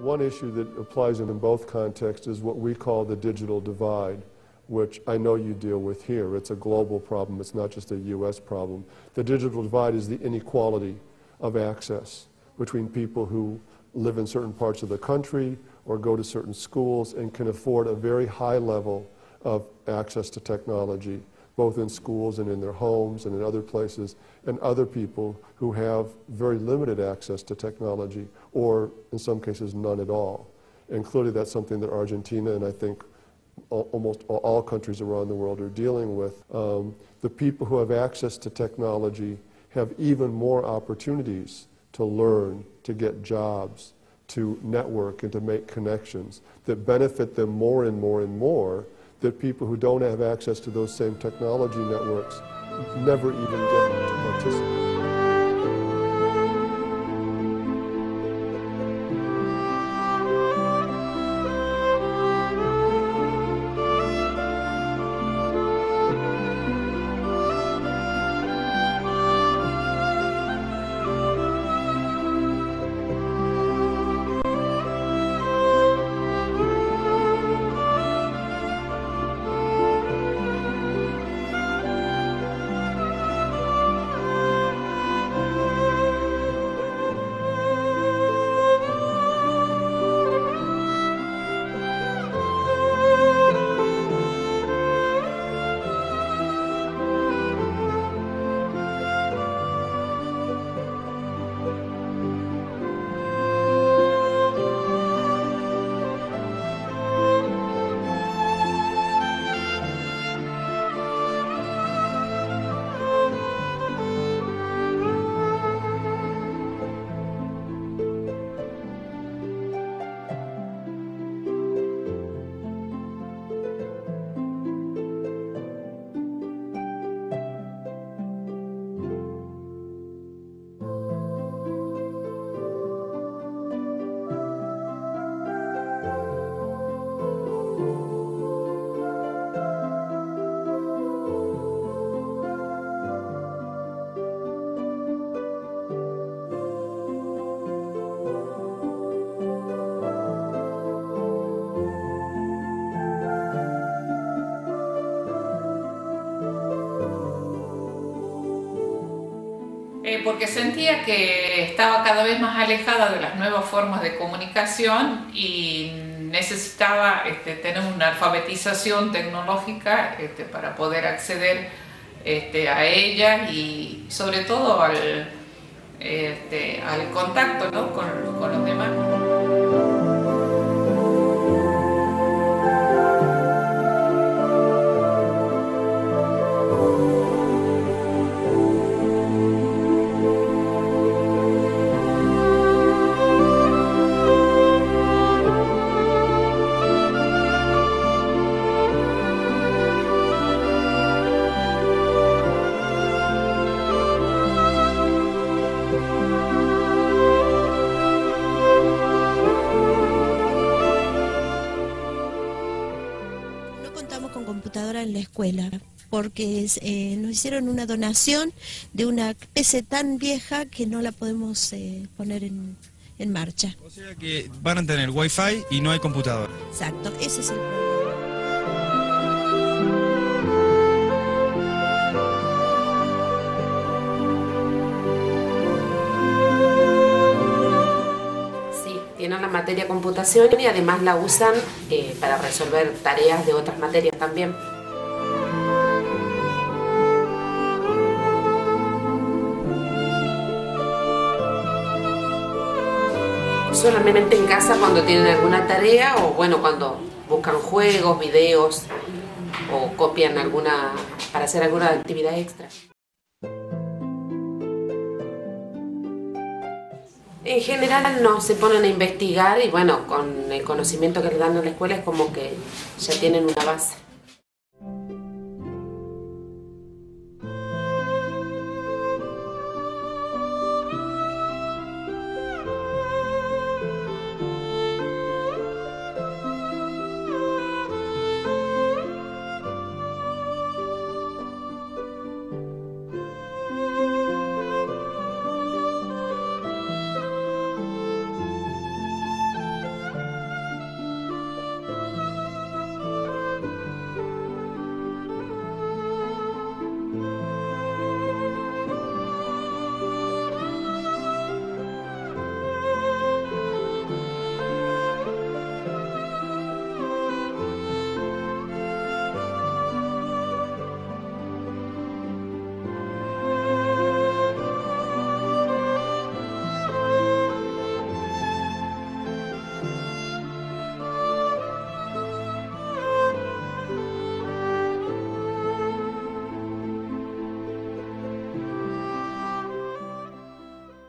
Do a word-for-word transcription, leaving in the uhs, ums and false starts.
one issue that applies in both contexts is what we call the digital divide, which I know you deal with here. It's a global problem. It's not just a U S problem. The digital divide is the inequality of access between people who live in certain parts of the country or go to certain schools and can afford a very high level of access to technology, both in schools and in their homes and in other places, and other people who have very limited access to technology, or in some cases none at all. And clearly that's something that Argentina and I think almost all countries around the world are dealing with. Um, the people who have access to technology have even more opportunities to learn, to get jobs, to network and to make connections that benefit them more and more and more, that people who don't have access to those same technology networks never even get to participate. Eh, porque sentía que estaba cada vez más alejada de las nuevas formas de comunicación y necesitaba este, tener una alfabetización tecnológica este, para poder acceder este, a ella y sobre todo al, este, al contacto, ¿no? con, con los demás. Con computadora en la escuela porque eh, nos hicieron una donación de una P C tan vieja que no la podemos eh, poner en, en marcha. O sea que van a tener wifi y no hay computadora. Exacto, ese es el problema. Tienen la materia computación y además la usan eh, para resolver tareas de otras materias también. Solamente en casa cuando tienen alguna tarea o bueno, cuando buscan juegos, videos o copian alguna para hacer alguna actividad extra. En general no se ponen a investigar y bueno, con el conocimiento que les dan en la escuela es como que ya tienen una base.